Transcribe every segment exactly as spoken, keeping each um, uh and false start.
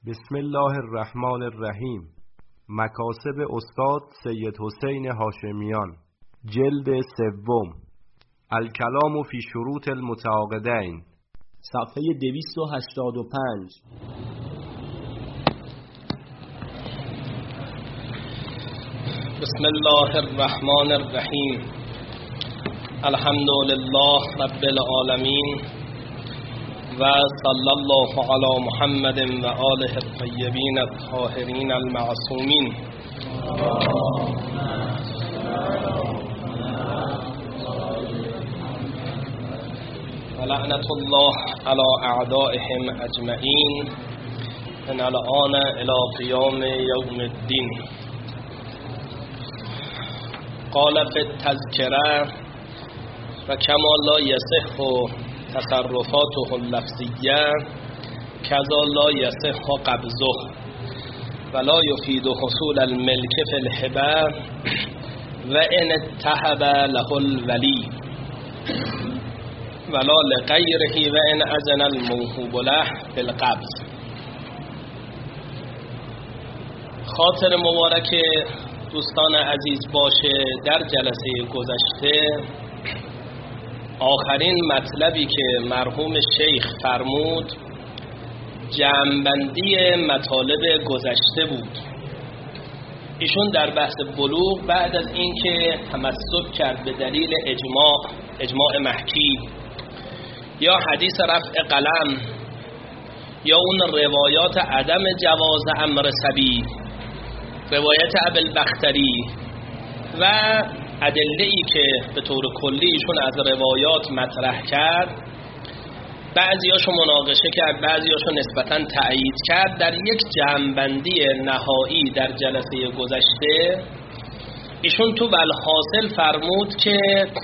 بسم الله الرحمن الرحیم. مکاسب استاد سید حسین هاشمیان، جلد سوم، الکلام فی شروط المتعاقدین، صفحه دویست و هشتاد و پنج. بسم الله الرحمن الرحیم. الحمد لله رب العالمین و صلی الله علی محمد و آله الطیبین الطاهرین المعصومین. و لعنت الله علی اعدائهم اجمعین من الآن الی قیام یوم الدین. قال فی التذکره و کما لا یصح تصرفاته اللفظیه کذا لا یصح قبضه ولا یفید حصول الملک فی الهبه و ان اتهب له الولی ولا لغیره و ان اذن الموهوب له بالقبض. خاطر مبارک دوستان عزیز باشه، در جلسه گذشته آخرین مطلبی که مرحوم شیخ فرمود جمع‌بندی مطالب گذشته بود. ایشون در بحث بلوغ بعد از اینکه تمسک کرد به دلیل اجماع اجماع محکی یا حدیث رفع قلم یا اون روایات عدم جواز امر صبی، روایت ابوالبختری و ادله‌ای که به طور کلی ایشون از روایات مطرح کرد، بعضیاشو مناقشه کرد، بعضیاشو نسبتاً تأیید کرد، در یک جمع‌بندی نهایی در جلسه گذشته ایشون تو بالحاصل فرمود که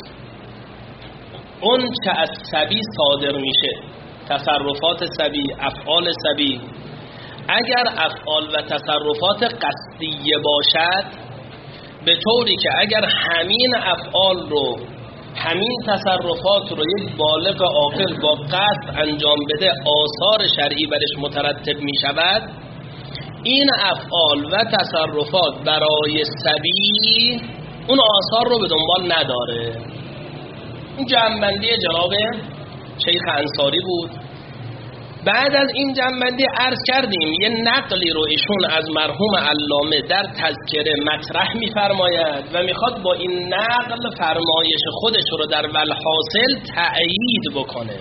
اون چه از صبی صادر میشه، تصرفات صبی، افعال صبی، اگر افعال و تصرفات قصدیه باشد، به طوری که اگر همین افعال رو، همین تصرفات رو یک بالغ عاقل با قصد انجام بده آثار شرعی برش مترتب می شود، این افعال و تصرفات برای صبی اون آثار رو به دنبال نداره. این جمع‌بندی جناب شیخ انصاری بود. بعد از این جمع‌بندی عرض کردیم یه نقلی رو ایشون از مرحوم علامه در تذکره مطرح می‌فرماید و میخواد با این نقل فرمایش خودش رو در والحاصل تأیید بکنه.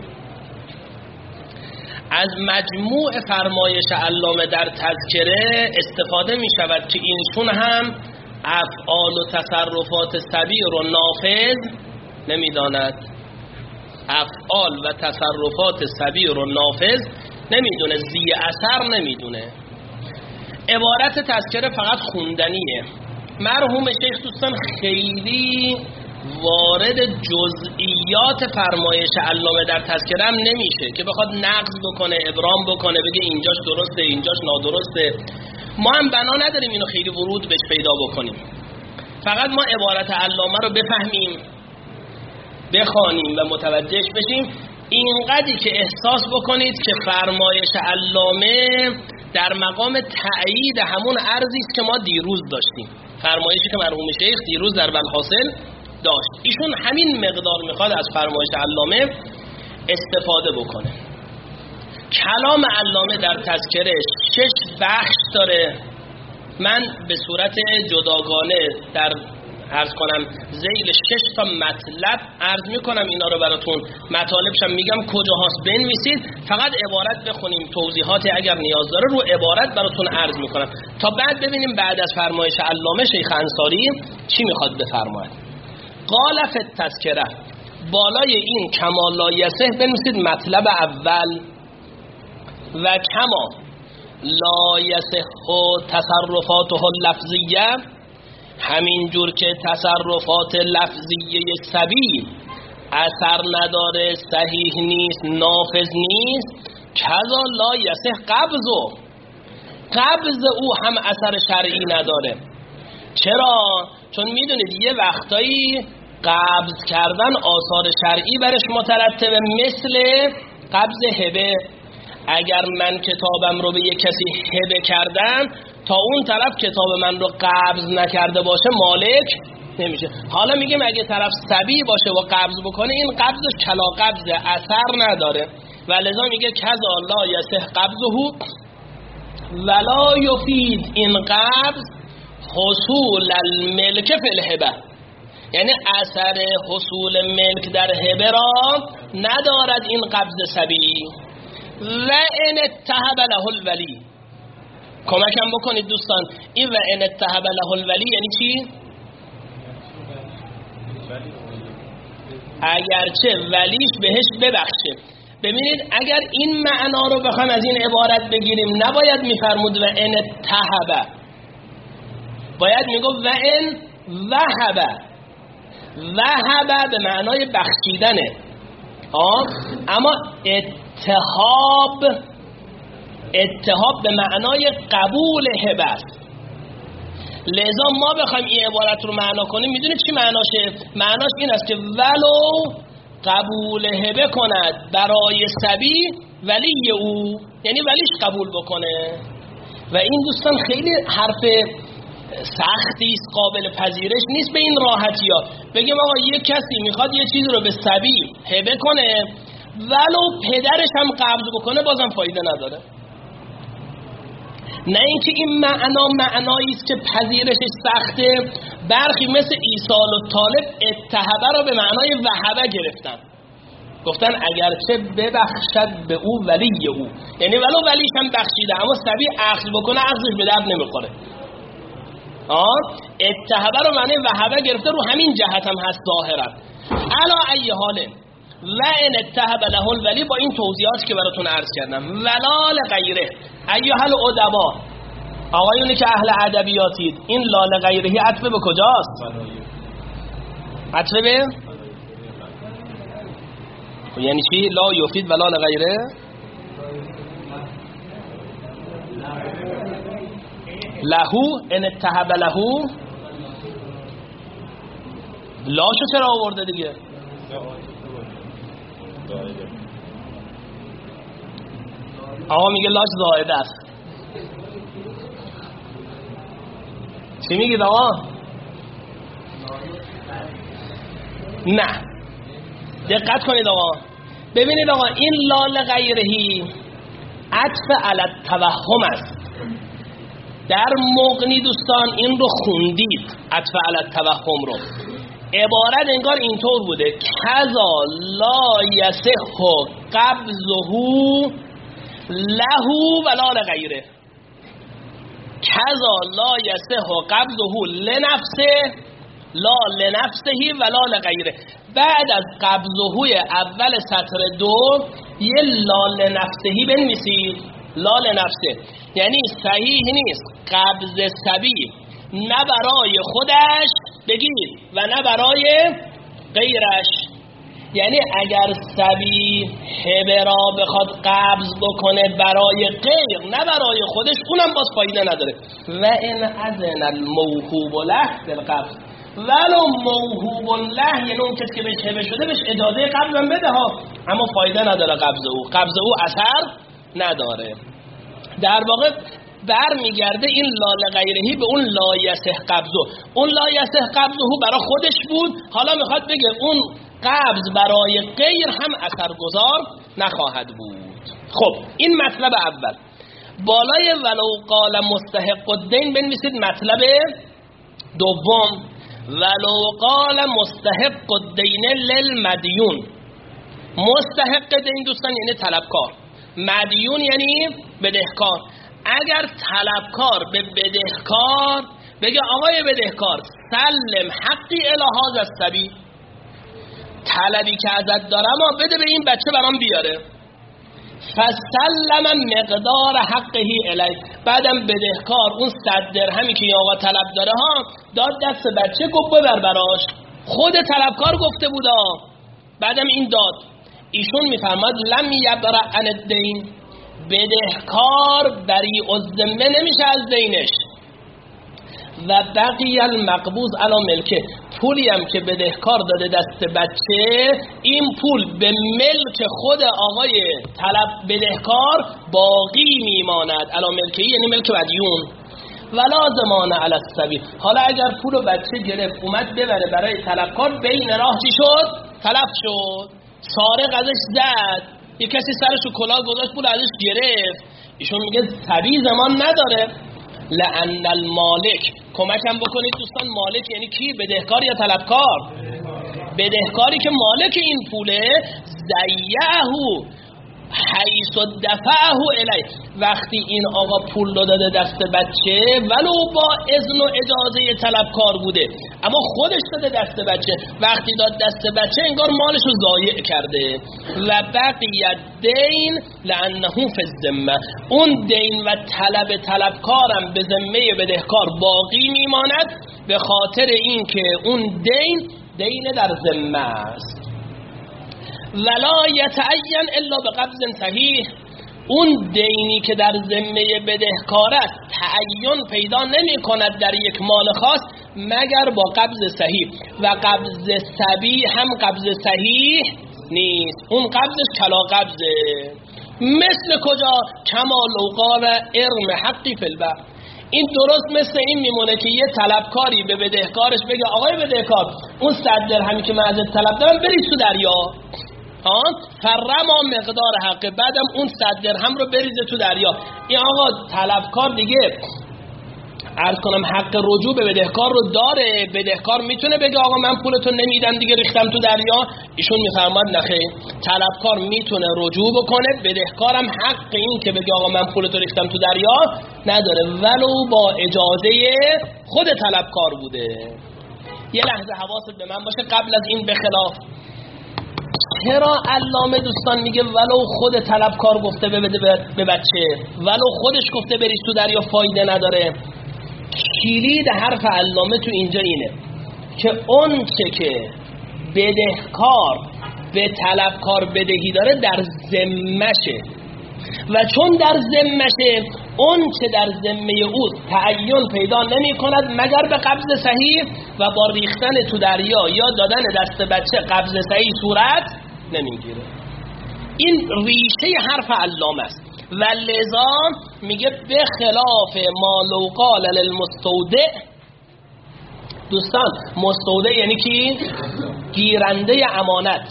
از مجموع فرمایش علامه در تذکره استفاده می‌شود که ایشون هم افعال و تصرفات صبی رو نافذ نمی‌داند، افعال و تصرفات صبی رو نافذ نمیدونه، زی اثر نمیدونه. عبارت تذکره فقط خوندنیه. مرحوم شیخ دوستان خیلی وارد جزئیات فرمایش علامه در تذکره هم نمیشه که بخواد نقض بکنه، ابرام بکنه، بگه اینجاش درسته اینجاش نادرسته. ما هم بنا نداریم اینو خیلی ورود بهش پیدا بکنیم، فقط ما عبارت علامه رو بفهمیم، بخوانیم و متوجهش بشیم. اینقدری که احساس بکنید که فرمایش علامه در مقام تأیید همون عرضی است که ما دیروز داشتیم، فرمایشی که مرحوم شیخ دیروز در بالحاصل داشت. ایشون همین مقدار میخواد از فرمایش علامه استفاده بکنه. کلام علامه در تذکره شش بخش داره. من به صورت جداگانه در عرض کنم ذیل شش تا مطلب عرض میکنم، اینا رو براتون مطالبشم میگم کجاهاست بنویسید، فقط عبارت بخونیم، توضیحاتی اگر نیاز داره رو عبارت براتون عرض میکنم تا بعد ببینیم بعد از فرمایش علامه شیخ انصاری چی میخواد بفرماید. قال فی التذکره، بالای این کما لا یصح بنویسید مطلب اول، و کما لا یصح تصرفاته اللفظیه، همین جور که تصرفات لفظیه صبی اثر نداره، صحیح نیست، نافذ نیست، کذا لا یصح قبضه، قبض او هم اثر شرعی نداره. چرا؟ چون میدونید یه وقتایی قبض کردن آثار شرعی برش مترتبه، مثل قبض هبه. اگر من کتابم رو به یک کسی هبه کردم تا اون طرف کتاب من رو قبض نکرده باشه مالک نمیشه. حالا میگیم اگه طرف صبی باشه و قبض بکنه این قبضش کلا قبضه، اثر نداره و لذا میگه کذا لا یصح قبضه ولا یفید این قبض حصول الملک فی الهبه، یعنی اثر حصول ملک در هبه را ندارد این قبض صبی. و ان اتهب له الولی، کمکم بکنید دوستان، این و ان اتهب له الولی یعنی چی؟ اگرچه ولیش بهش ببخشه. ببینید اگر این معنا رو بخوام از این عبارت بگیریم نباید میفرمود و ان اتهب، باید میگو و ان وهب. وهب به معنای بخشیدنه، آه اما اتهاب اتهاب به معنای قبول هبه است. لذا ما بخوایم این عبارت رو معنا کنیم میدونید چی معناشه؟ معناش این است که ولو قبول هبه کند برای صبی ولی او، یعنی ولیش قبول بکنه. و این دوستان خیلی حرف سختی است، قابل پذیرش نیست به این راحتی ها. بگیم آقا یک کسی میخواد یه چیز رو به صبی هبه کنه ولو پدرش هم قبض بکنه بازم فایده نداره. نه اینکه این معنا معنایی است که پذیرشش سخته. برخی مثل ایصال و طالب اتهبه را به معنای وهبه گرفتن، گفتن اگرچه ببخشد به او ولی او، یعنی ولو ولیش هم بخشیده اما صبی اخذ بکنه اخذش به درد نمیخوره. آه اتهبه رو معنی وهبه گرفته، رو همین جهت هم هست ظاهرا. علا ای حاله و ان اتهب له الولی، با این توضیحاتی که براتون عرض کردم، ولا لغیره ایها الادبا، آقایونی که اهل ادبیاتید، این لا لغیره عطف به کجاست؟ عطف به یعنی چی؟ لا یفید ولا لغیره. لهو ان اتهب لهو، لاشو چرا آورده دیگه؟ آقا میگه لاش زائده است. چی میگید آقا؟ نه دقت کنید آقا، ببینید آقا این لا لغیرهی عطف علی التوهم است. در مغنی دوستان این رو خوندید، عطف علی التوهم رو. عبارت انگار اینطور بوده کذا لا یصح قبضه لهو ولا لغیره، کذا لا یصح قبضه لنفسه لا لنفسه ولا لغیره. بعد از قبضه اول سطر دو یه لا لنفسهی بنویسید، لا لنفسه، یعنی صحیح نیست قبض صبی نه برای خودش بگیر و نه برای غیرش. یعنی اگر صبی هبه را بخواد قبض بکنه برای غیر نه برای خودش اونم باز فایده نداره. و ان اذن الموهوب له بالقبض، ولو موهوب له یعنی اون کسی که بهش هبه شده بهش اجازه قبض هم بده ها، اما فایده نداره قبض او، قبض او اثر نداره. در واقع بر میگرده این لا لغیرهی به اون لا یصح قبضه. اون لا یصح قبضه برای خودش بود، حالا میخواد بگه اون قبض برای غیر هم اثرگذار نخواهد بود. خب این مطلب اول. بالای ولو قال مستحق الدین بنویسید مطلب دوم، ولو قال مستحق الدین للمدیون. مستحق دین دوستان یعنی طلبکار، مدیون یعنی بدهکار. اگر طلبکار به بدهکار بگه آقای بدهکار سلم حقی الهاز الصبی، طلبی که ازت دارم بده به این بچه برام بیاره، فسلم مقدار حقه الی، بعدم بدهکار اون صد درهمی که این آقا طلب داره ها داد دست بچه، گفت ببر براش، خود طلبکار گفته بودا، بعدم این داد. ایشون میفرماد لم یبرأ عن الدین، بدهکار بری الذمه نمیشه از دینش. و بقی المقبوض علی ملکه، پولی هم که بدهکار داده دست بچه، این پول به ملک خود آقای طلب بدهکار باقی میماند. علی ملکه یعنی ملک مدیون. ولا ضمان علی الصبی، حالا اگر پولو بچه گرفت اومد ببره برای طلبکار، بین راه چی شد؟ تلف شد. سارق ازش زد، یه کسی سرشو کلاه گذاشت پول ازش گرفت، ایشون میگه صبی زمان نداره. لأن المالک، کمکم بکنید دوستان، مالک یعنی کی؟ بدهکار یا طلبکار؟ بدهکاری که مالک این پوله، ضیعه حیث دفعه الی، وقتی این آقا پول داده دست بچه ولو با اذن و اجازه طلبکار بوده، اما خودش داده دست بچه، وقتی داد دست بچه انگار مالش رو ضایع کرده. و بقیت دین لانه فی الذمه، اون دین و طلب طلبکارم به ذمه بدهکار باقی میماند، به خاطر اینکه اون دین دین در ذمه است. ولا یتعین الا بقبض صحیح، اون دینی که در ذمه بدهکار است تعین پیدا نمی کند در یک مال خاص مگر با قبض صحیح، و قبض صبی هم قبض صحیح نیست، اون قبضش کلا قبضه. مثل کجا؟ کما لو قال ارم حقی فی البحر، این درست مثل این میمونه که یه طلبکاری به بدهکارش بگه آقای بدهکار اون صد درهمی که من ازت طلب دارم بریز تو دریا، فرما مقدار حق، بعدم اون صد درهم رو بریزه تو دریا. این آقا طلبکار دیگه عرض کنم حق رجوع به بدهکار رو داره، بدهکار میتونه بگه آقا من پولتو نمیدم دیگه ریختم تو دریا، ایشون میفرماد نخیر، طلبکار میتونه رجوع بکنه، بدهکارم حق این که بگه آقا من پولتو ریختم تو دریا نداره، ولو با اجازه خود طلبکار بوده. یه لحظه حواست به من باشه قبل از این بخلاف، چرا علامه دوستان میگه ولو خود طلبکار گفته بده به بچه، ولو خودش گفته بریز تو دریا فایده نداره؟ کلید حرف علامه تو اینجا اینه که اون چه که بدهکار به طلبکار بدهی داره در ذمشه، و چون در ذمشه اون چه در ذمه اوست تعین پیدا نمی کند مگر به قبض صحیح، و با ریختن تو دریا یا دادن دست بچه قبض صحیح صورت نمیگیره. این ریشه حرف علامه است. و لذا میگه به خلاف ما لو قال للمستودع، دوستان مستودع یعنی کی؟ گیرنده امانت.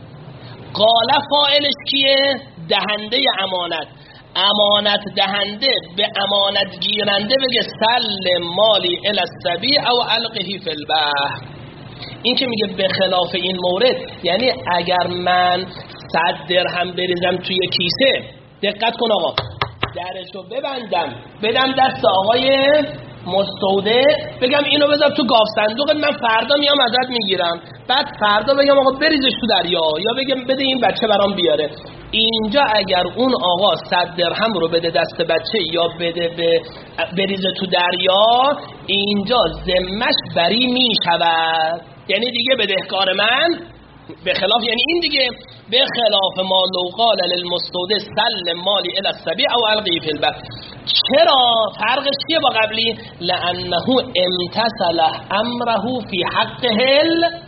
قال فاعلش کیه؟ دهنده امانت. امانت دهنده به امانت گیرنده بگه سل مالی الی الصبی او القه فی البحر. این که میگه به خلاف این مورد یعنی اگر من صد درهم بریزم توی کیسه، دقت کن آقا، درشو ببندم بدم دست آقای مستودع، بگم اینو بذار تو گاف صندوقت، من فردا میام ازت میگیرم، بعد فردا بگم آقا بریزش تو دریا، یا بگم بده این بچه برام بیاره. اینجا اگر اون آقا صد درهم رو بده دست بچه یا بده به بریزه تو دریا، اینجا ذمش بری میشود، یعنی دیگه بدهکار من به خلاف، یعنی این دیگه به خلاف ما لو قال للمستودع سل مالی الی الصبی او القی فی البحر. چرا؟ فرقش چیه با قبلی؟ لانه امتثل امره فی حقه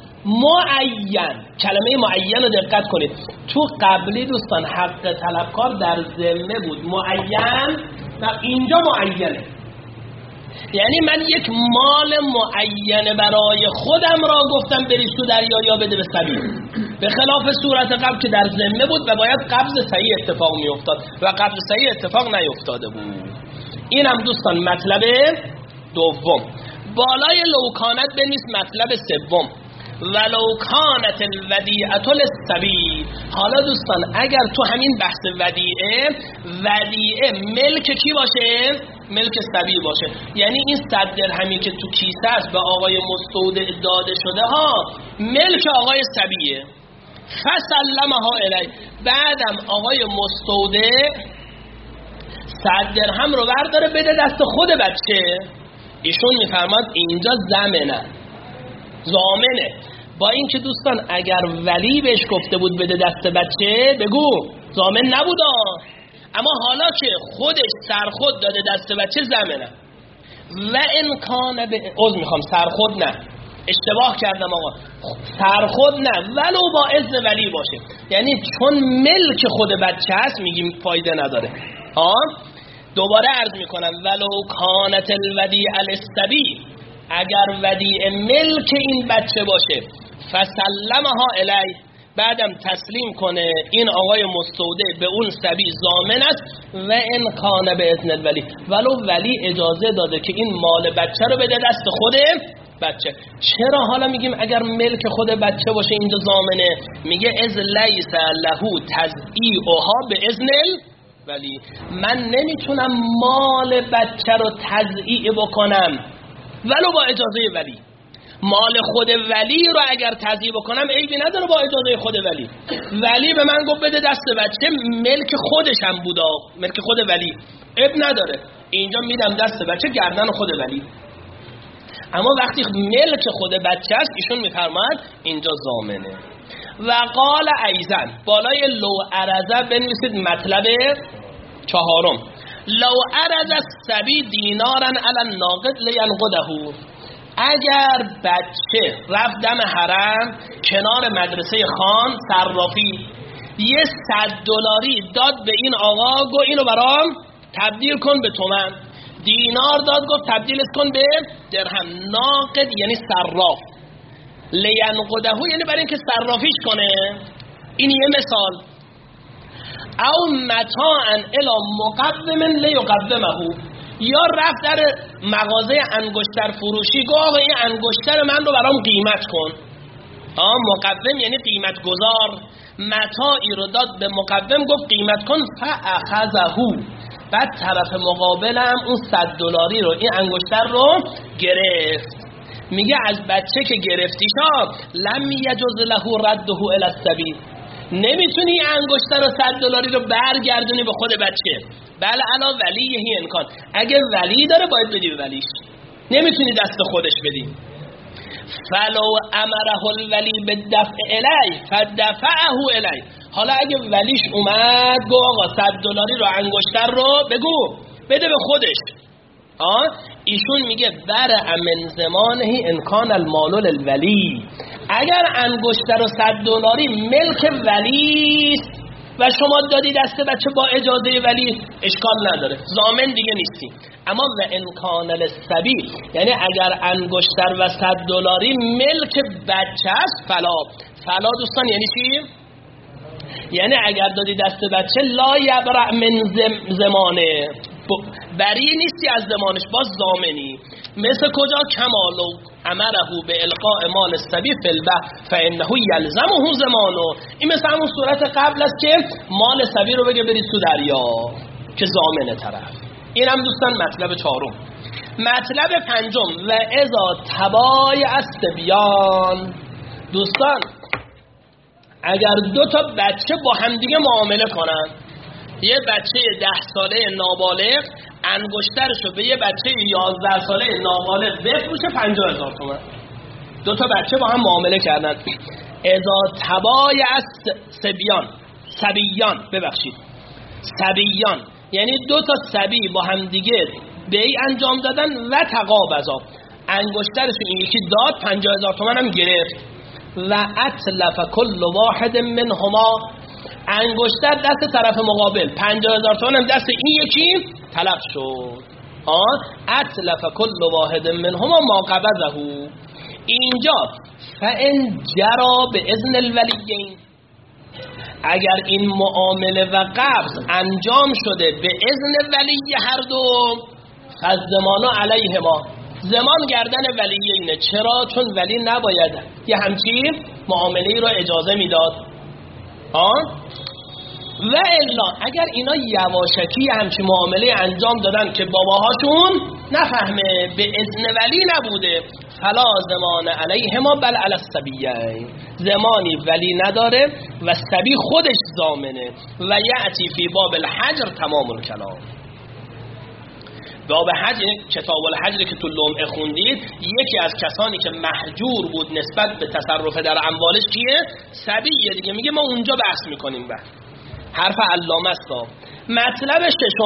المعین. کلمه معین رو دقت کنید، تو قبلی دوستان حق طلبکار در ذمه بود معین، و اینجا معینه، یعنی من یک مال معین برای خودم را گفتم بریز تو دریا یا بده به صبی، به خلاف صورت قبل که در ذمه بود و باید قبض صحیح اتفاق می افتاد و قبض صحیح اتفاق نیفتاده بود. این هم دوستان مطلب دوم. بالای لوکانت بنویس مطلب سوم، ولو کانت الودیعه للصبی. حالا دوستان اگر تو همین بحث ودیعه، ودیعه ملک کی باشه؟ ملک صبی باشه، یعنی این صد درهمی که تو کیسه است به آقای مستودع داده شده ها ملک آقای صبیه. فسلمها الی، بعدم آقای مستودع صد درهم رو برداره بده دست خود بچه، ایشون میفرماد اینجا ضمنه، ضامنه. با اینکه دوستان اگر ولی بهش گفته بود بده دست بچه بگو ضامن نبودا، اما حالا که خودش سر خود داده دست بچه ضمنه. و امکان به عذر میخوام سرخود نه، اشتباه کردم آقا، سرخود نه ولو با اذن ولی باشه. یعنی چون ملک خود بچه هست میگیم فایده نداره. ها دوباره عرض میکنم ولو کانت الودیع الصبی، اگر ودیع ملک این بچه باشه فسلمها الی، بعدم تسلیم کنه این آقای مستودع به اون صبی ضامن است. و ان کان به اذن الولی، ولو ولی اجازه داده که این مال بچه رو بده دست خود بچه. چرا حالا میگیم اگر ملک خود بچه باشه اینجا ضامنه؟ میگه از لیس له تضییعها به اذن الولی، من نمیتونم مال بچه رو تضییع بکنم ولو با اجازه ولی. مال خود ولی رو اگر تضییع بکنم عیبی نداره با اجازه خود ولی. ولی به من گفت بده دست بچه، ملک خودش هم بودا، ملک خود ولی، عیب نداره اینجا میدم دست بچه گردن خود ولی. اما وقتی ملک خود بچه است ایشون میفرماید اینجا ضامنه. و قال ایزن، بالای لو عرضه بنویسید مطلب چهارم، لو عرض الصبی دینارا علی الناقد لینقده، اگر بچه رفت دم حرم کنار مدرسه خان صرافی یه صد دلاری داد به این آقا، گو اینو برام تبدیل کن به تومن، دینار داد گفت تبدیلش کن به درهم. ناقد یعنی صراف، لینقده یعنی برای اینکه صرافیش کنه. این یه مثال. او متاعا الی مقوم لیقومه، یا رفت در مغازه انگشتر فروشی گفت آقا این انگشتر من رو برام قیمت کن. آه مقوم یعنی قیمت گذار. متاعی رو داد به مقوم گفت قیمت کن، فاخذه، بعد طرف مقابلم اون صد دلاری رو این انگشتر رو گرفت. میگه از بچه که گرفتیشا لم یجوز له رده الی الصبی، نمیتونی انگشتر و صد دلاری رو برگردونی به خود بچه. بله علا ولیه امکان، اگه ولی داره باید بدی به ولیش، نمیتونی دست خودش بدی. فلو امره الولی بالدفع الی فدفعه الی، حالا اگه ولیش اومد گو آقا صد دلاری رو انگشتر رو بگو بده به خودش، آه ایشون میگه بر من زمانه امکان المال الولی، اگر انگشتر و صد دلاری ملک ولی و شما دادی دست بچه با اجازه ولی اشکال نداره، ضامن دیگه نیستی. اما و امکان الصبی، یعنی اگر انگشتر و صد دلاری ملک بچه است، فلا فلا دوستان یعنی چی؟ یعنی اگر دادی دست بچه لا یبرع من زم زمانه، بری نیستی از زمانش، باز ضامنی. مثل کجا؟ کمالو امره به القاء مال الصبی فی البحر فانه یلزمه زمانه، این مثل همون صورت قبل است که مال صبی رو بگه برید تو دریا که ضامنه طرف. این هم دوستان مطلب چهارم. مطلب پنجم و اذا تبای الصبیان، دوستان اگر دو تا بچه با همدیگه معامله کنن، یه بچه ده ساله نابالغ انگشترشو به یه بچه یازده ساله نابالغ بفروشه پنجاه هزار تومان، دو تا بچه با هم معامله کردن. اذا تبای الصبیان، صبیان ببخشید صبیان یعنی دو تا صبی با هم دیگه بیع انجام دادن و تقابضا، انگشترشو این یکی داد پنجاه هزار تومان هم گرفت. و اتلف کل واحد منهما، انگشتر دست طرف مقابل، پنجاه هزار تومان هم دست این یکی تلف شد. آن اتلف کل واحد منهما ما قبضه. اینجا فان جرا به اذن الولیین، اگر این معامله و قبض انجام شده به اذن ولی هر دو، فالضمان علیهما، زمان گردن ولیینه. چرا؟ چون ولی نباید یه همچین معامله رو اجازه میداد. آن و الا اگر اینا یواشکی همچین معامله انجام دادن که باباهاشون نفهمه، به اذن ولی نبوده، فلا زمان علیهما بل علی الصبیین، زمانی ولی نداره و صبی خودش ضامنه. و یأتی فی باب الحجر تمام الکلام. باب حج یعنی کتاب الحجر که تو لمعه خوندید، یکی از کسانی که محجور بود نسبت به تصرف در اموالش کیه؟ صبیه دیگه. میگه ما اونجا بحث میکنیم. به حرف علامه است. مطلب ششم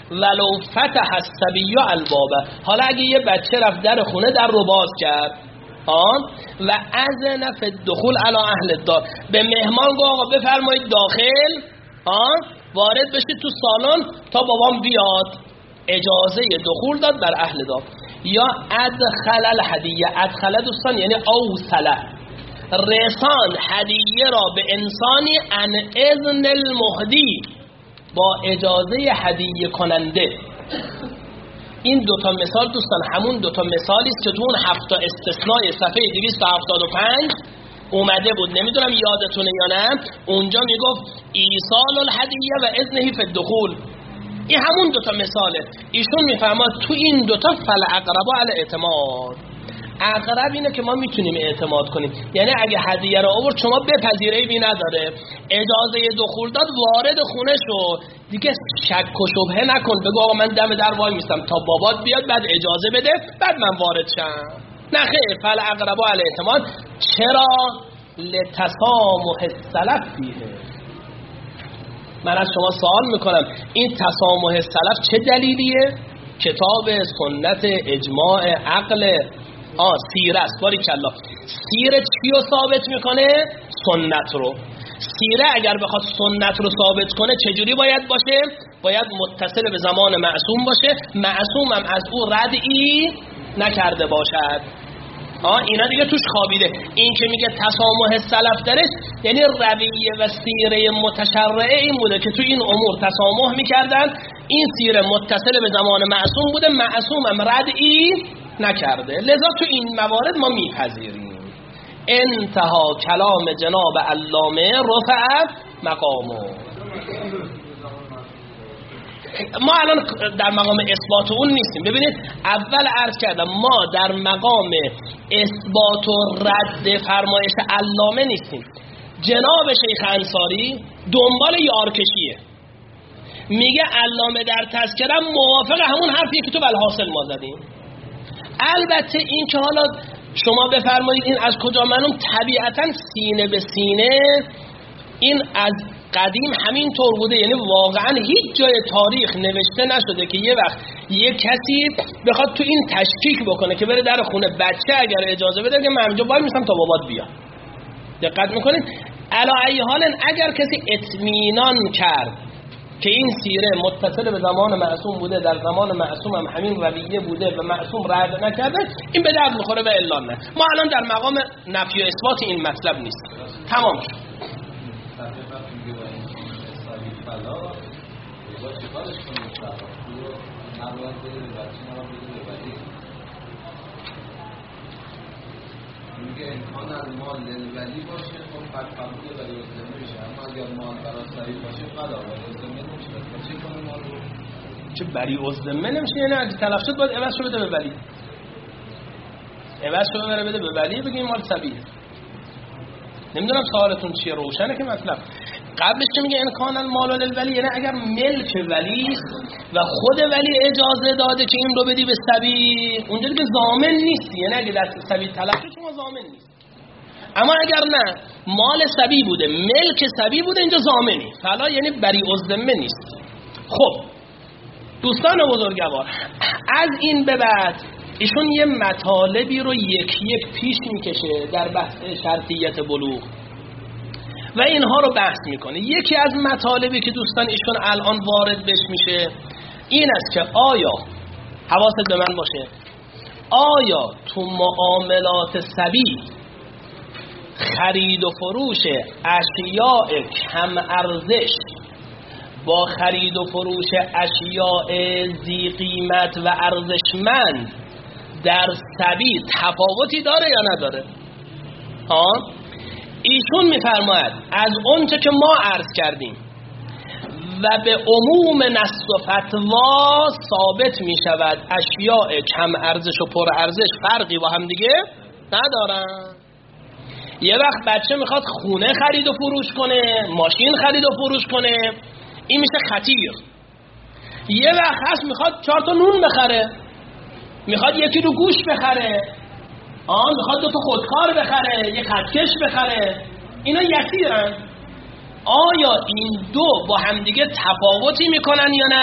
ولو فتح الصبی الباب، حالا اگه یه بچه رفت در خونه در رو باز کرد آن و اذن فی الدخول علی اهل الدار، به مهمان گفت آقا بفرمایید داخل آن وارد بشید تو سالن تا بابام بیاد، اجازه دخول داد بر اهل دار. یا ادخل الهدیه، ادخل دوستان یعنی اوصله، رسان هدیه را به انسانی ان اذن المهدی، با اجازه هدیه کننده. این دوتا مثال دوستان همون دوتا مثالی است که تو اون هفتا استثنای صفحه دویست و هفتاد و پنج اومده بود، نمیدونم یادتونه یا نه. اونجا میگفت ایصال الهدیه و اذنه فی الدخول، این همون دوتا مثاله. ایشون میفهمد تو این دوتا فالاقرب علی اعتماد، اقرب اینه که ما میتونیم اعتماد کنیم، یعنی اگه هدیه رو آورد شما بپذیره بی نداره، اجازه دخول داد، وارد خونه شو، دیگه شک و شبهه نکن، بگو آقا من دم در وای میستم تا بابات بیاد بعد اجازه بده بعد من وارد شم. نه خیر، فالاقرب علی اعتماد. چرا؟ لتسامح السلف فیه. من از شما سوال میکنم این تسامح سلف چه دلیلیه؟ کتاب، سنت، اجماع، عقل، آه سیره است. باریکالله. سیره چی رو ثابت میکنه؟ سنت رو. سیره اگر بخواد سنت رو ثابت کنه چجوری باید باشه؟ باید متصل به زمان معصوم باشه، معصوم هم از او ردعی نکرده باشد. آه اینا دیگه توش خوابیده. این که میگه تسامح سلف درش یعنی رویه و سیره متشرعه این بوده که تو این امور تسامح میکردن، این سیره متصل به زمان معصوم بوده، معصوم هم ردعی نکرده، لذا تو این موارد ما میپذیریم. انتها کلام جناب علامه رفع مقامو. ما الان در مقام اثبات اون نیستیم. ببینید اول عرض کردم ما در مقام اثبات و رد فرمایش علامه نیستیم. جناب شیخ انصاری دنبال یارکشیه، میگه علامه در تذکره موافق همون حرفیه که تو بالحاصل ما زدیم. البته این که حالا شما بفرمایید این از کجا معلوم، طبیعتا سینه به سینه این از قدیم همین طور بوده، یعنی واقعا هیچ جای تاریخ نوشته نشده که یه وقت یه کسی بخواد تو این تشکیک بکنه که بره در خونه بچه اگر اجازه بده که من اینجا وای میسم تا بابات بیاد. دقت میکنید؟ علی ای حال اگر کسی اطمینان کرد که این سیره متصل به زمان معصوم بوده، در زمان معصوم هم همین رویه بوده و معصوم رد نکرده، این به درد میخوره و الا نه. ما الان در مقام نفی و اثبات این مطلب نیست. تمام شد. میگه امکان از مال للولی باشه، خب بعد قبول ولی اسلمی میشه، اما اگر مال برای صحیح باشه قضا ولی اسلمی نمیشه. چه کنه مال رو؟ چه بری اسلمی نمیشه؟ یعنی اگه تلف شد باید عوض شو بده به ولی، عوض شو بره بده به ولی، بگیم مال صحیح. نمیدونم سوالتون چیه، روشنه که مطلب. قبلش که میگه امکان المال للولی یعنی اگر ملک ولی و خود ولی اجازه داده که این رو بدی به صبی، اونجا دیگه ضامن نیستی، یعنی اگه دست صبی تلف شد شما ضامن نیست. اما اگر نه مال صبی بوده، ملک صبی بوده، اینجا ضامنی، فلا یعنی بری الذمه نیست. خب دوستان بزرگوار، از این به بعد ایشون یه مطالبی رو یک یک پیش میکشه در بحث شرطیت بلوغ و اینها رو بحث میکنه. یکی از مطالبی که دوستان ایشون الان وارد بش میشه این است که آیا، حواست به من باشه، آیا تو معاملات صبی خرید و فروش اشیاء کم ارزش با خرید و فروش اشیاء ذی قیمت و ارزشمند در صبی تفاوتی داره یا نداره؟ ها؟ ایشون میفرماید از اونچه که ما عرض کردیم و به عموم نص و فتوا ثابت میشود اشیاء کم ارزش و پر ارزش فرقی با هم دیگه ندارن. یه وقت بچه میخواد خونه خرید و فروش کنه، ماشین خرید و فروش کنه، این میشه خطیر. یه وقت هست میخواد چهار تا نون بخره، میخواد یکی رو گوش بخره، آن میخواد دو تا خودکار بخره، یک خطکش بخره، اینا یسیرن. آیا این دو با همدیگه تفاوتی میکنن یا نه؟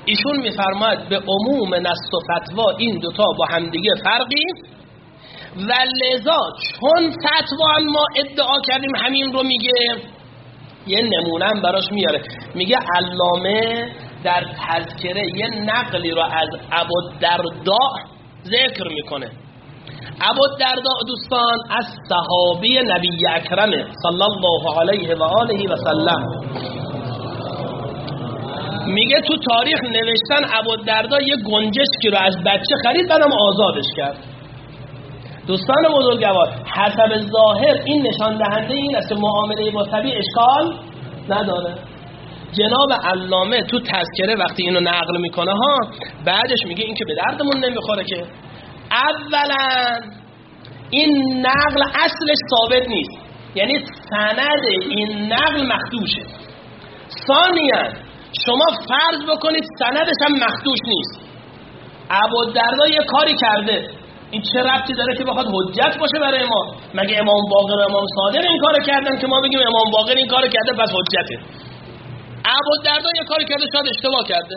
ایشون میفرماید به عموم نص و فتوا این دوتا با همدیگه فرقی و لذا چون فتوا ما ادعا کردیم همین رو میگه، یه نمونه هم براش میاره، میگه علامه در تذکره یه نقلی رو از ابوالدرداء ذکر میکنه. ابوالدرداء دوستان از صحابی نبی اکرم صلی الله علیه و آله و سلم، میگه تو تاریخ نوشتن ابوالدرداء یه گنجشکی رو از بچه خرید بعدم آزادش کرد. دوستان بزرگوار، حسب ظاهر این نشان دهنده این است که معامله با سبی اشکال نداره. جناب علامه تو تذکره وقتی اینو نقل میکنه ها، بعدش میگه این که به دردمون نمیخوره که اولا این نقل اصلش ثابت نیست، یعنی سند این نقل مخدوشه. ثانیاً شما فرض بکنید سندش هم مخدوش نیست، ابوالدرداء یه کاری کرده، این چه ربطی داره که بخواد حجت باشه برای ما؟ مگه امام باقر و امام صادق این کارو کردن که ما بگیم امام باقر این کارو کرده پس حجته؟ ابوالدرداء یه کاری کرده، شاید اشتباه کرده.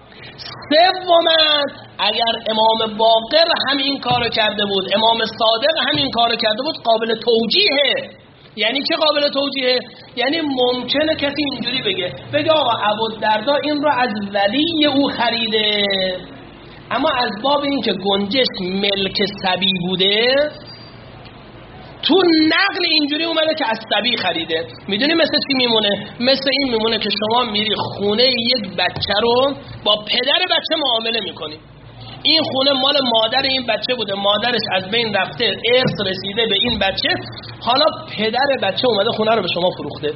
سوماً اگر امام باقر هم این کارو کرده بود، امام صادق هم این کارو کرده بود، قابل توجیهه. یعنی چه قابل توجیهه؟ یعنی ممکنه کسی اینجوری بگه بگه آقا ابوالدرداء این رو از ولی او خریده، اما از باب این که گنجش ملک صبی بوده تو نقل اینجوری اومده که از صبی خریده. میدونی مثل چی میمونه؟ مثل این میمونه که شما میری خونه یک بچه رو با پدر بچه معامله میکنی، این خونه مال مادر این بچه بوده، مادرش از بین رفته، ارث رسیده به این بچه، حالا پدر بچه اومده خونه رو به شما فروخته.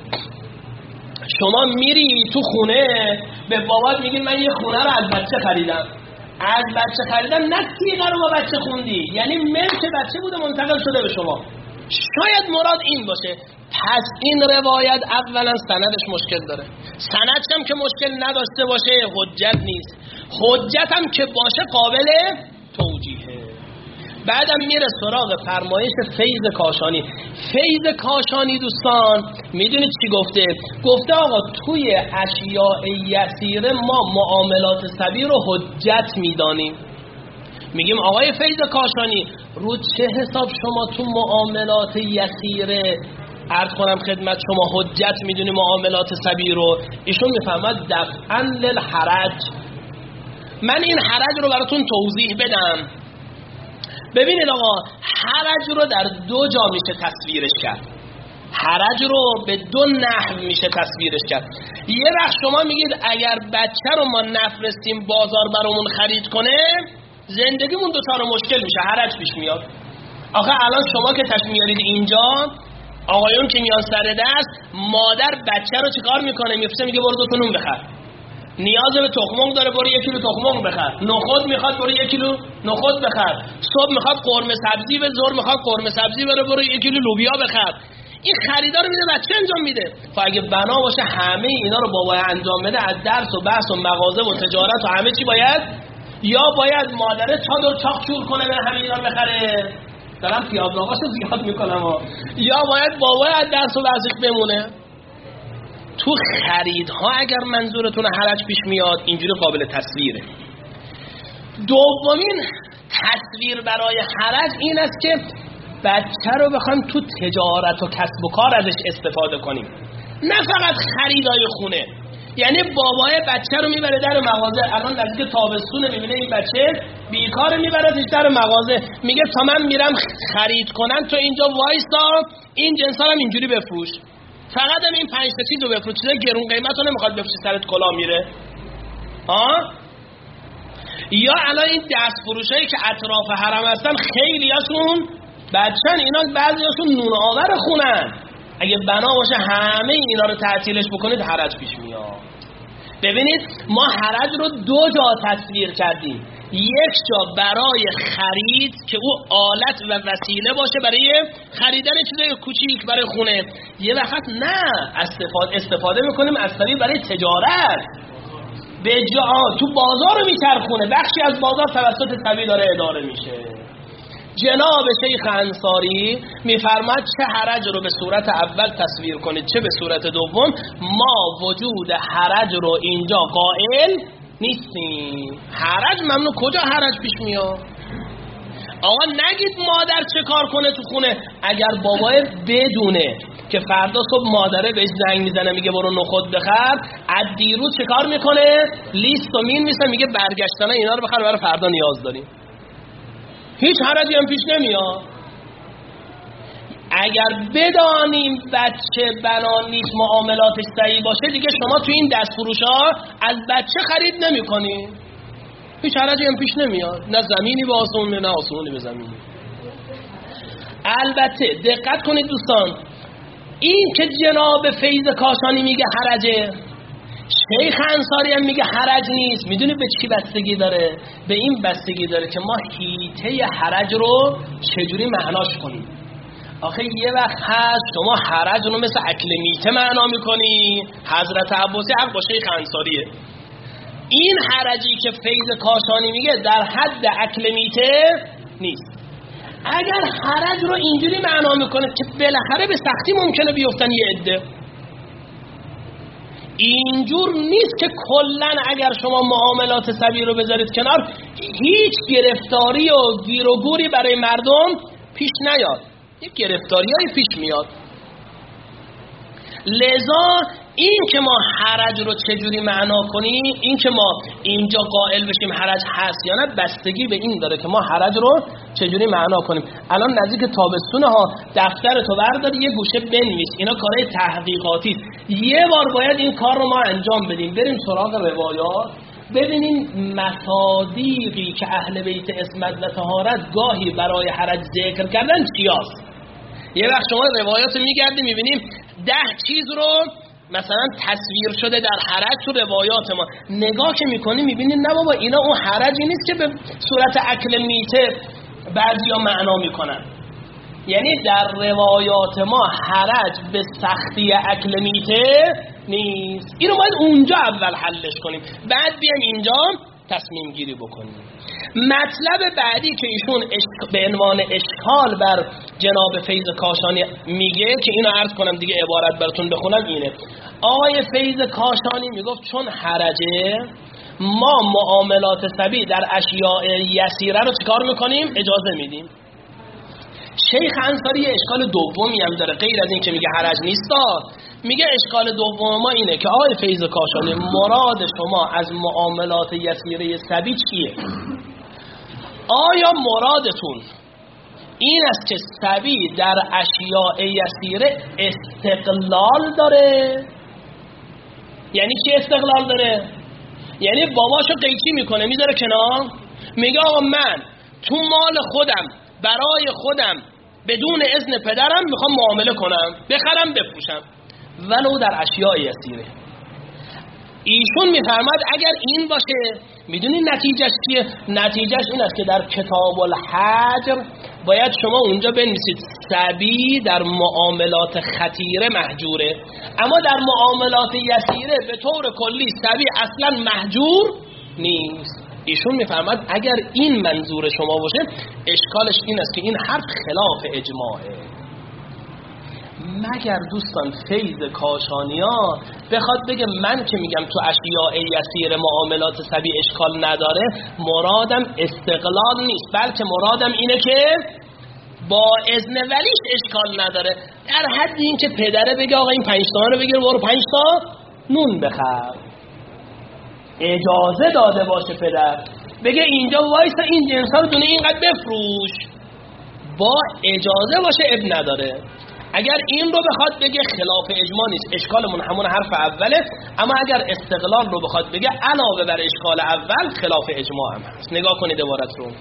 شما میری تو خونه به بابات میگی من یه خونه رو از بچه خریدم. از بچه خریدم نه سیغه رو با بچه خوندی، یعنی ملک بچه بوده منتقل شده به شما. شاید مراد این باشه. پس این روایت اولا سندش مشکل داره، سندش هم که مشکل نداشته باشه حجت نیست، حجت هم که باشه قابل توجیهه. بعدم میره سراغ فرمایش فیض کاشانی. فیض کاشانی دوستان میدونید چی گفته؟ گفته آقا توی اشیاء یسیره ما معاملات صبی رو حجت میدانیم. میگیم آقای فیض کاشانی رو چه حساب شما تو معاملات یسیره عرض کنم خدمت شما حجت میدونی معاملات صبی رو؟ ایشون میفهمد دفعاً للحرج. من این حرج رو براتون توضیح بدم. ببینید آقا، حرج رو در دو جا میشه تصویرش کرد. حرج رو به دو نحو میشه تصویرش کرد. یه وقت شما میگید اگر بچه رو ما نفرستیم بازار برامون خرید کنه زندگیمون دوچار مشکل میشه، حرج پیش میاد. آخه الان شما که تشریف میارید اینجا، آقایون که میان سر دست، مادر بچه رو چیکار میکنه؟ میفته میگه برو دو تا نون بخر. نیاز به تخم مرغ داره، برو یک کیلو تخم مرغ بخر. نخود میخواد، برو یک کیلو نخود بخر. صبح میخواد قرمه سبزی، به ظهر میخواد قرمه سبزی بره، برو یک کیلو لوبیا بخر. این خریدا رو میده بچه انجام میده. خب اگه بنا باشه همه اینا رو بابا انجام بده، از درس و بحث و مغازه و تجارت و همه چی باید، یا باید مادره چادر چاق چور کنه به همه اینا بخره، دارم پیابراغاشو زیاد میکنم ها. یا باید بابا از درس و بحثش بمونه. تو خریدها اگر منظورتون حرج پیش میاد اینجوری قابل تصویره. دومین تصویر برای حرج این است که بچه رو بخوایم تو تجارت و کسب و کار ازش استفاده کنیم، نه فقط خریدای خونه. یعنی بابای بچه رو میبره در مغازه، الان نزدیک تابستونه، میبینه این بچه بیکاره، میبره در مغازه، میگه تا من میرم خرید کنم تو اینجا وایسا این جنسا رو اینجوری بفروش، فقط هم این پنج تا چیزو بفروش، چیزای گرون قیمت رو نمیخواد بفروشی سرت کلا میره. ها؟ یا الان این دست فروشایی که اطراف حرم هستن خیلیاشون بچه‌ن، اینا بعضیاشون نون آور خونن. اگه بنا باشه همه اینا رو تعطیلش بکنید حرج پیش میاد. ببینید ما حرج رو دو جا تصویر کردیم. یک جا برای خرید که او آلت و وسیله باشه برای خریدن چیزای کوچیک برای خونه. یه وقت نه استفاده استفاده میکنیم از طریق برای تجارت. به جا تو بازار رو میچرخونه، بخشی از بازار توسط طبیعی داره اداره میشه. جناب شیخ انصاری میفرماد چه حرج رو به صورت اول تصویر کنید چه به صورت دوم، ما وجود حرج رو اینجا قائل نیستیم. حرج ممنوع، کجا حرج پیش میاد؟ آقا نگید مادر چه کار کنه تو خونه. اگر بابای بدونه که فردا صبح مادره بهش زنگ میزنه میگه برو نخود بخر، از دیروز چه کار میکنه؟ لیست و مین میسه، میگه برگشتنه اینا رو بخر برای فردا نیاز داریم. هیچ حرجی هم پیش نمیاد. اگر بدانیم بچه بنا نیست معاملاتش صحیح باشه، دیگه شما تو این دست فروش ها از بچه خرید نمی کنی، هیچ حرجی هم پیش نمیاد. نه زمینی به آسمون، نه آسمونی به زمینی. البته دقت کنید دوستان، این که جناب فیض کاشانی میگه حرجه، شیخ انصاری هم میگه حرج نیست، میدونی به چی بستگی داره؟ به این بستگی داره که ما حیطه حرج رو چجوری معناش کنیم. آخه یه وقت هست شما حرج رو مثل اکل میته معنا میکنی، حضرت عباسی حق با شیخ انصاریه. این حرجی که فیض کاشانی میگه در حد اکل میته نیست. اگر حرج رو اینجوری معنا میکنه که بالاخره به سختی ممکنه بیفتن یه عده، اینجور نیست که کلن اگر شما معاملات سبیل رو بذارید کنار هیچ گرفتاری و گیر و گوری برای مردم پیش نیاد. یک گرفتاریای پیش میاد. لذا این که ما حرج رو چجوری معنا کنیم، این که ما اینجا قائل بشیم حرج هست یا نه، بستگی به این داره که ما حرج رو چجوری معنا کنیم. الان نزدیک تابستونه ها، دفتر تو بردار یه گوشه بنویس، اینا کارهای تحقیقاتی. یه بار باید این کار رو ما انجام بدیم، بریم سراغ روایات، ببینیم مصادیقی که اهل بیت عصمت و طهارت گاهی برای حرج ذکر کردن چیاست. یه وقت شما روایات میگردیم میبینیم ده چیز رو مثلا تصویر شده در حرج تو روایات ما، نگاه که میکنیم میبینیم نه بابا اینا اون حرجی نیست که به صورت اکل میته بعضیا معنا میکنن. یعنی در روایات ما حرج به سختی اکل میته نیست. اینو باید اونجا اول حلش کنیم، بعد بیایم اینجا تصمیم گیری بکنیم. مطلب بعدی که ایشون به عنوان اشکال بر جناب فیض کاشانی میگه که اینو عرض کنم دیگه عبارت براتون بخونم، اینه آقای فیض کاشانی میگفت چون حرجه ما معاملات سبیل در اشیاء یسیره رو چیکار میکنیم؟ اجازه میدیم. شیخ انصاری اشکال دومی هم داره غیر از این که میگه حرج نیستا، میگه اشکال دوم ما اینه که آقای فیض کاشانی مراد شما از معاملات یسیره سبیل چیه؟ آیا مرادتون این است که سبیل در اشیاء یسیره استقلال داره؟ یعنی چی استقلال داره؟ یعنی باباشو قیچی میکنه میذاره کنار، میگه آقا من تو مال خودم برای خودم بدون اذن پدرم میخوام معامله کنم، بخرم بفروشم، ولو در اشیاء یسیره. ایشون میفرماد اگر این باشه میدونی نتیجهش چیه؟ نتیجهش این است که در کتاب الحجر باید شما اونجا بنویسید سبی در معاملات خطیره محجوره، اما در معاملات یسیره به طور کلی سبی اصلا محجور نیست. ایشون میفرماد اگر این منظور شما باشه اشکالش این است که این حرف خلاف اجماعه. مگر دوستان فیض کاشانیا بخواد بگه من که میگم تو اشیاء یسیر معاملات سبی اشکال نداره، مرادم استقلال نیست، بلکه مرادم اینه که با اذن ولیش اشکال نداره، در حد این که پدره بگه آقا این پنج تا رو بگیر برو پنج تا نون بخر، اجازه داده باشه پدر، بگه اینجا وایسا این جنسا رو دونه اینقدر بفروش، با اجازه باشه اب نداره. اگر این رو بخواد بگه خلاف اجماع نیست، اشکالمون همون حرف اوله، اما اگر استقلال رو بخواد بگه علاوه بر اشکال اول خلاف اجماع هم هست. نگاه کنید عبارت رو،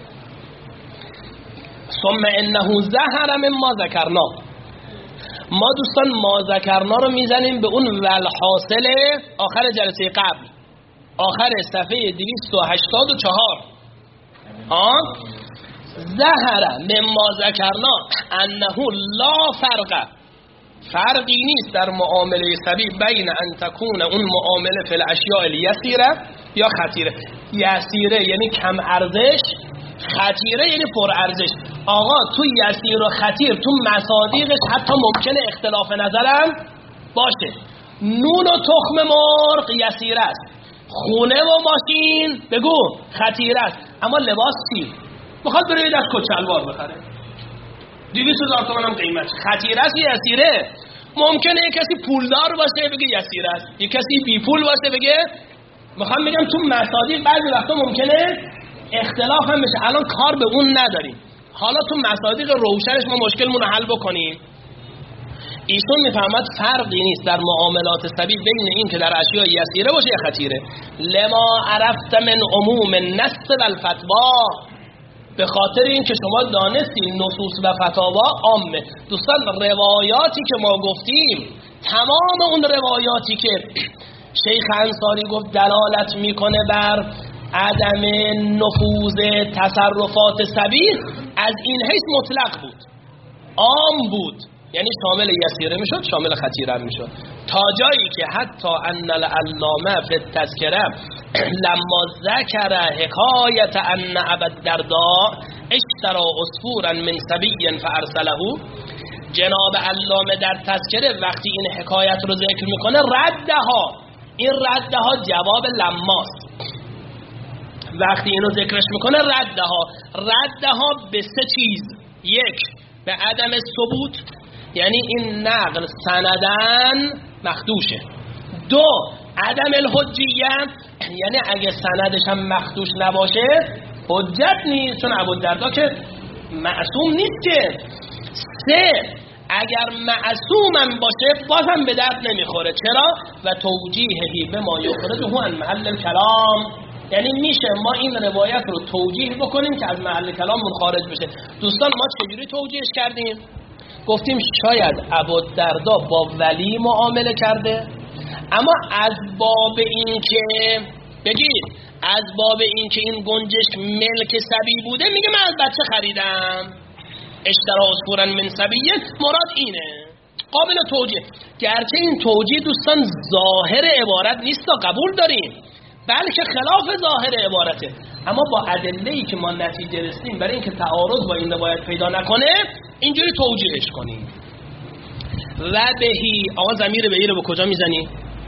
ثم انه ظهر مما ذکرنا. ما دوستان ما ذکرنا رو میزنیم به اون والحاصل آخر جلسه قبل، آخر صفحه دویست و هشتاد و چهار. آن ظهر مما ذکرنا انه لا فرق، فرقی نیست در معامله سبی بین ان تکون اون معامله فی الاشیاء الیسیره یا خطیره. یسیره یعنی کم ارزش، خطیره یعنی پر ارزش. آقا تو یسیر و خطیر تو مصادیقش حتی ممکنه اختلاف نظرم باشه. نون و تخم مرغ یسیره است، خونه و ماشین بگو خطیره است، اما لباس چی؟ میخواد بره یه دست کچلوار بخره دویست هزار تومان هم قیمت، خطیره است یا یسیره؟ ممکنه یه کسی پولدار باشه بگه یسیره است، یه کسی بی پول باشه بگه. میخوام بگم تو مصادیق بعضی وقتا ممکنه اختلاف هم بشه، الان کار به اون نداریم، حالا تو مصادیق روشنش ما مشکلمون رو حل بکنیم. ایشون میفهمد فرقی نیست در معاملات سبیل بین این که در اشیاء یسیره باشه یا خطیره. لما عرفت من عموم النص و الفتوا، به خاطر این که شما دانستین نصوص و فتاوا عامه. دوستان روایاتی که ما گفتیم، تمام اون روایاتی که شیخ انصاری گفت دلالت میکنه بر عدم نفوذ تصرفات سبیل، از این حیث مطلق بود، عام بود، یعنی شامل یسیره میشد شامل خطیره میشد، تا جایی که حتی ان العلامه فی التذکره لما ذکر حکایت ان ابا الدرداء اشترى عصفورا من صبی فارسله، جناب علامه در تذکره وقتی این حکایت رو ذکر میکنه ردها، این ردها جواب لماست، وقتی اینو ذکرش میکنه ردها ردها به سه چیز: یک، به عدم ثبوت، یعنی این نقل سندن مخدوشه. دو، عدم الحجیه، یعنی اگه سندش هم مخدوش نباشه حجت نیست، چون ابوالدرداء که معصوم نیست که. سه، اگر معصومم باشه بازم به درد نمیخوره. چرا؟ و توجیهی به ما یخرجه عن محل الکلام، یعنی میشه ما این روایت رو توجیه بکنیم که از محل کلاممون خارج بشه. دوستان ما چجوری توجیهش کردیم؟ گفتیم شاید ابوالدرداء با ولی معامله کرده، اما از باب این که بگید از باب این که این گنجشک ملک صبی بوده، میگه من از بچه خریدم، اشترا عصفورا من صبی، مراد اینه، قابل توجیه. گرچه این توجیه دوستان ظاهر عبارت نیست، قبول داریم، بلکه خلاف ظاهر عبارته، اما با ادله‌ای که ما نتیجه رسیدیم برای اینکه تعارض با این روایت پیدا نکنه اینجوری توجیهش کنیم. و بهی، آقا ضمیر بهی رو به کجا میزنی؟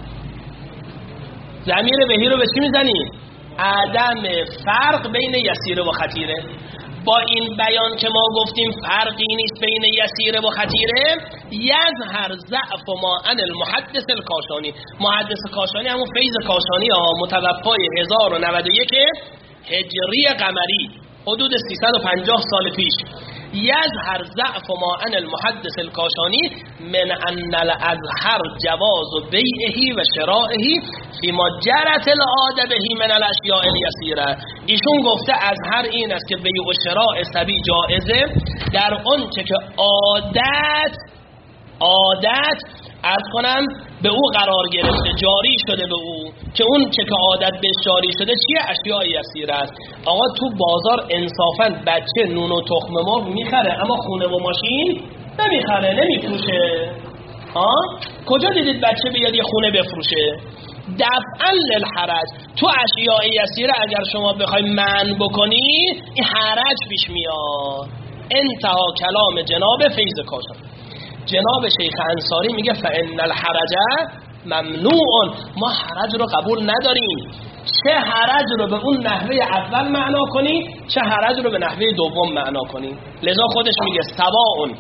ضمیر بهی رو به چی میزنی؟ عدم فرق بین یسیره و خطیره. با این بیان که ما گفتیم فرقی نیست بین یسیره و خطیره، یظهر ضعف ما عن المحدث الکاشانی. محدث کاشانی همون فیض کاشانی ها، متوفای هزار و نود و یک هجری قمری، حدود سیصد و پنجاه سال پیش. یظهر ضعف ما عن المحدث الکاشانی من ان الازهر جواز بیعه و شرائه فيما جرت العاده به من الاشیاء الیسیره. ایشون گفته ازهر این است که بیع و شراء صبی جائزه در اون چه که عادت عادت عرض کنم به او قرار گرفته، جاری شده به او، که اون چه که عادت به جاری شده چیه؟ اشیاء یسیره است. آقا تو بازار انصافا بچه نون و تخم مرغ میخره اما خونه و ماشین نمیخره، نمیفروشه. ها کجا دیدید بچه بیاد یه خونه بفروشه؟ دفعا للحرج. تو اشیاء یسیره اگر شما بخوای منع بکنی این حرج پیش میاد. انتها کلام جناب فیض کاشان. جناب شیخ انصاری میگه فإن الحرج ممنوع، ما حرج رو قبول نداریم. چه حرج رو به اون نحوه اول معنا کنی، چه حرج رو به نحوه دوم معنا کنی. لذا خودش میگه سواء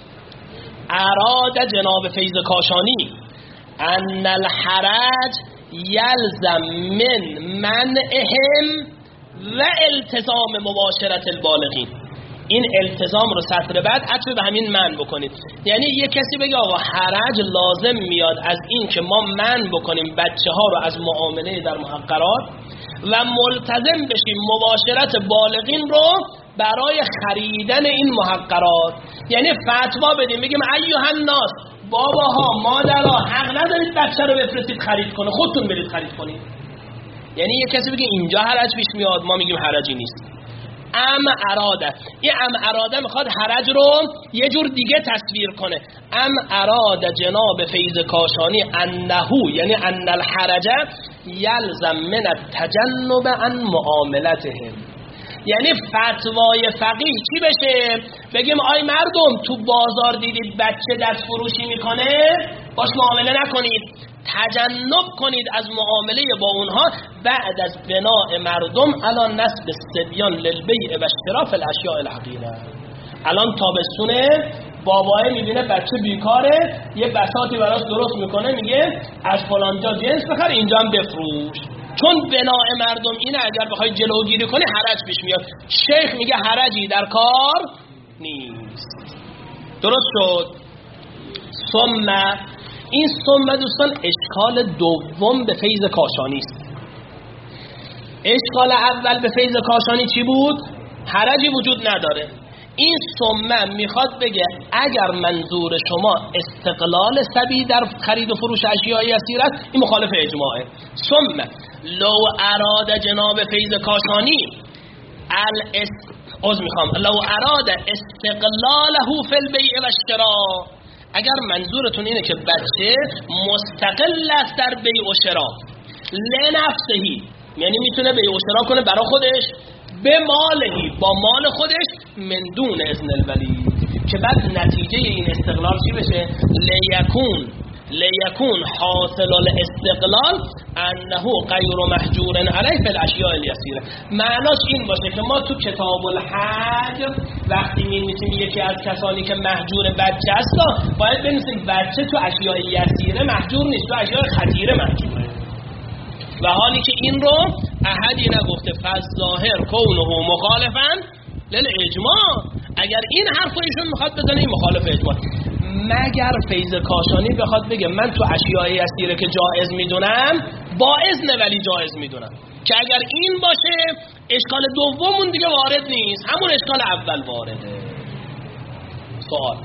اراد جناب فیض کاشانی ان الحرج یلزم من منعهم و التزام مباشرت البالغین. این التزام رو سطر بعد عطف به همین من بکنید. یعنی یه کسی بگه آقا حرج لازم میاد از این که ما من بکنیم بچه ها رو از معامله در محقرات و ملتزم بشیم مباشرت بالغین رو برای خریدن این محقرات. یعنی فتوا بدیم بگیم ایها الناس، باباها مادرها حق ندارید بچه رو بفرستید خرید کنه، خودتون برید خرید کنید. یعنی یه کسی بگه اینجا حرج پیش میاد، ما میگیم حرجی نیست. ام اراده، این ام اراده میخواد حرج رو یه جور دیگه تصویر کنه. ام اراده جناب فیض کاشانی انهو، یعنی ان الحرج یلزم من التجنب عن معاملتهم. یعنی فتوای فقیه چی بشه؟ بگیم آی مردم تو بازار دیدید بچه دست فروشی میکنه باش معامله نکنید. تجنب کنید از معامله با اونها بعد از بناء مردم الان نسب استبیان للبیع و اشترا فی الاشیاء الحقیره. الان تابستونه، بابای میبینه بچه بیکاره، یه بساطی براش درست میکنه، میگه از فلانجا جنس بخر اینجا هم بفروش. چون بناء مردم اینه، اگر بخوای جلوگیری کنی حرج پیش میاد. شیخ میگه حرجی در کار نیست. درست شد. ثم این ثم دوستان اشکال دوم به فیض کاشانی است. اشکال اول به فیض کاشانی چی بود؟ حرجی وجود نداره. این ثم میخواد بگه اگر منظور شما استقلال سبی در خرید و فروش اشیاء یسیر است، این مخالف اجماعه. ثم لو اراد جناب فیض کاشانی الاس از میخوام لو اراد استقلاله فی البیع و اشترا، اگر منظورتون اینه که بچه مستقل است در بیع و شرا لنفسهی، یعنی میتونه بیع و شرا کنه برای خودش، به مالهی با مال خودش، من دون اذن الولی، که بعد نتیجه این استقلال چی بشه؟ لیکون لیکون حاصل الاستقلال انه غیر محجور علیه فی الاشیاء الیسیره. معناش این باشه که ما تو کتاب الحج وقتی می‌نویسیم یکی از کسانی که محجور بچه است، باید بنویسیم بچه تو اشیاء یسیره محجور نیست، تو اشیاء خطیره محجوره. و حالی که این رو احدی نگفته، فظاهر کونه مخالفاً للاجماع. اگر این حرفو ایشون میخواد بزنه این مخالف اجماع، مگر فیض کاشانی بخواد بگه من تو اشیاء یسیره که جایز میدونم با اذن ولی جایز میدونم، که اگر این باشه اشکال دومون دیگه وارد نیست، همون اشکال اول وارده. سوال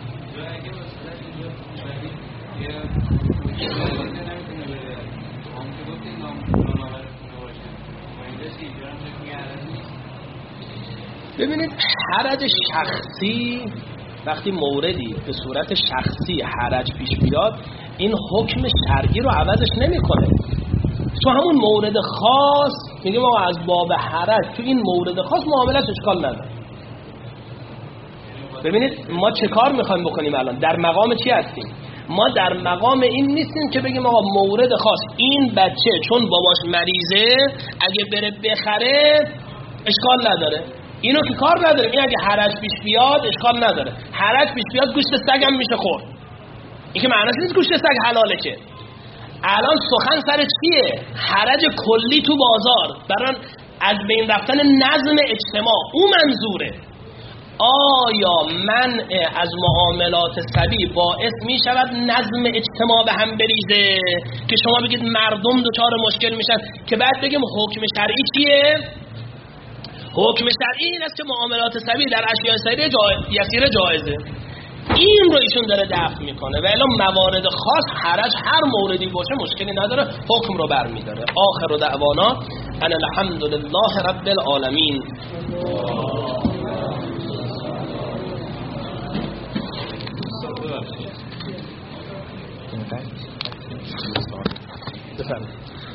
ببینید، حرج شخصی وقتی موردی به صورت شخصی حرج پیش بیاد، این حکم شرعی رو عوضش نمیکنه. تو همون مورد خاص میگه ما از باب حرج تو این مورد خاص معاملش اشکال نداره. ببینید ما چه کار میخوایم بکنیم الان؟ در مقام چی هستیم؟ ما در مقام این نیستیم که بگیم آقا مورد خاص این بچه چون باباش مریضه اگه بره بخره اشکال نداره، اینو که کار نداریم. این اگه حرج پیش بیاد اشکال نداره، حرج پیش بیاد گوشت سگ هم میشه خورد. این که معنیش نیست گوشت سگ حلاله. که الان سخن سر چیه؟ حرج کلی تو بازار برای از بین رفتن نظم اجتماع، اون منظوره. آیا منع از معاملات سبی باعث می شود نظم اجتماع به هم بریزه که شما بگید مردم دچار مشکل میشن که بعد بگیم حکم شرعی چیه؟ حکم شرعی این است که معاملات سبی در اشیاء سیره جای... یسیره جایزه. این رو ایشون داره دفع میکنه و الان موارد خاص حرج هر موردی باشه مشکلی نداره، حکم رو برمیداره. آخر دعوانا ان الحمد لله رب العالمین. بفرمایید.